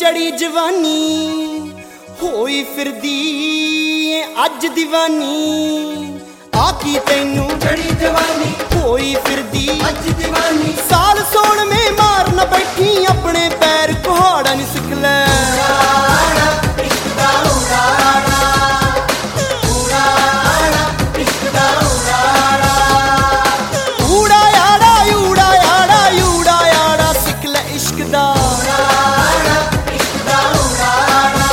चढ़ी जवानी होई फिरदी अज दीवानी आकी तैनू चढ़ी जवानी होई फिरदी अज दीवानी साल सोन में मार न बैठी अपने पैर कुहाड़ा नी सिख लै उड़ाड़ा इश्क दा उड़ाड़ा उड़ाड़ा इश्क दा उड़ाड़ा ऊड़ा याड़ा ऊड़ा याड़ा ऊड़ा याड़ा सिख लै इश्क दा उड़ाड़ा इश्क दा उड़ाड़ा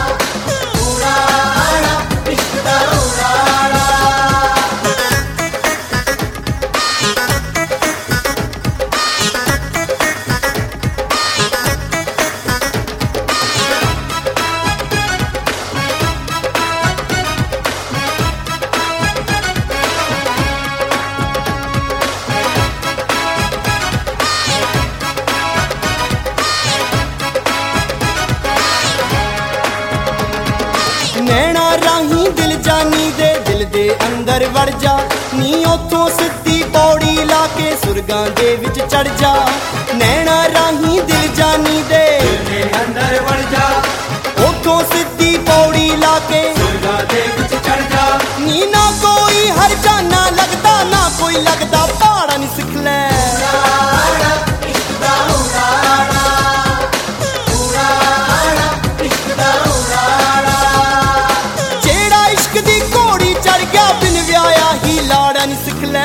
उड़ाड़ा इश्क दा उड़ाड़ा नैना राही दिल जानी दे दिल दे अंदर वड़ जा नी उथों सिद्धी पौड़ी ला के सुरगां दे विच चढ़ जा नैना राही दिल जानी दे तेरे अंदर बढ़ जा उथों सिद्धी पौड़ी ला के सुरगा दे विच चढ़ जा नी ना कोई हर जाना लगदा ना कोई लगदा पहाड़ा नी सिख लै उड़ाड़ा इश्क दा उड़ाड़ा उड़ाड़ा इश्क दा उड़ाड़ा जेड़ा इश्क दी घोड़ी चढ़ गया बिन व्याया ही लाड़ा नी सिख लै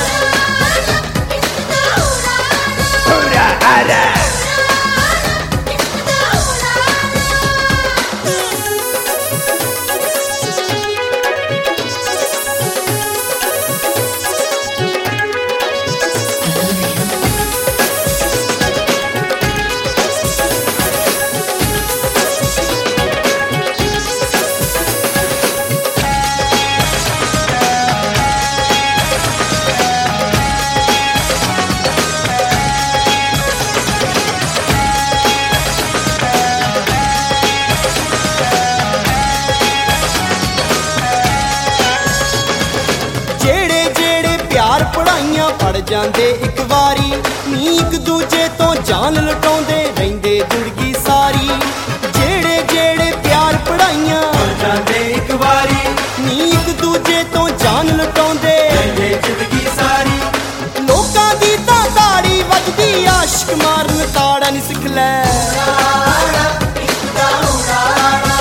जेड़े जेड़े प्यार पढ़ाइयां पढ़ जांदे इक वारी नी इक दूजे तो जान लुटाउंदे रहिंदे जिंदगी सारी जेड़े जेड़े प्यार पढ़ाइयां बढ़ जांदे इक वारी नी इक दूजे तो जान लुटाउंदे ये जिंदगी सारी लोकां दी तां ताड़ी वजदी आशिक मारन ताड़ा नी सिख लै उड़ाड़ा इश्क दा उड़ाड़ा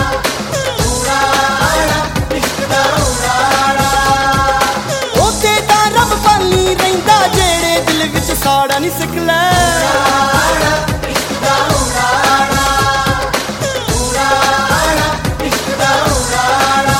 उड़ाड़ा इश्क दा उड़ाड़ा ओते तां रब पाली रहिंदा जेड़े दिल विच साड़ा नी सिख लै उड़ाड़ा इश्क दा उड़ाड़ा उड़ाड़ा इश्क दा उड़ाड़ा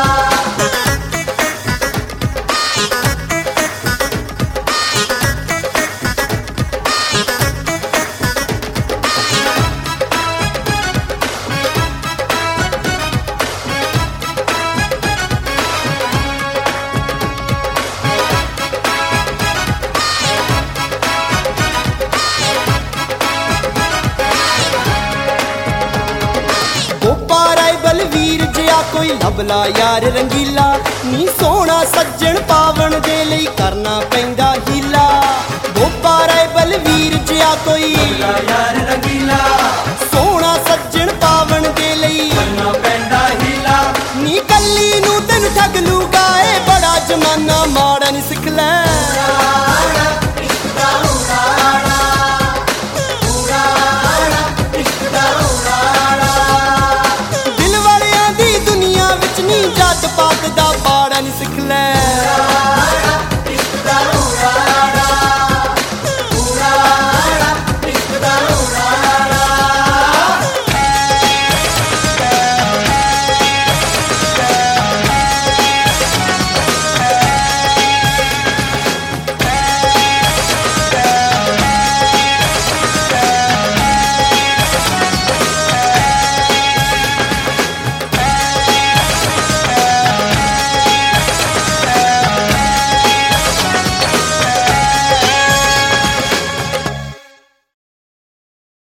गोपा राय बलवीर जिया कोई लभला यार रंगीला नी सोना सज्जन पावन दे लई करना पैंदा हीला गोपा राय बलवीर जिया कोई यार रंगीला सोना सज्जन पावन दे लई करना पैंदा हीला नी कल्ली नू तेन ठग लूगाए बड़ा जमाना माड़ा नी सिख लै उड़ाड़ा इश्क दा उड़ाड़ा उड़ाड़ा इश्क दा उड़ाड़ा दिल वालियां दी दुनिया विच नी जात पात दा पाड़ा नी सिख लै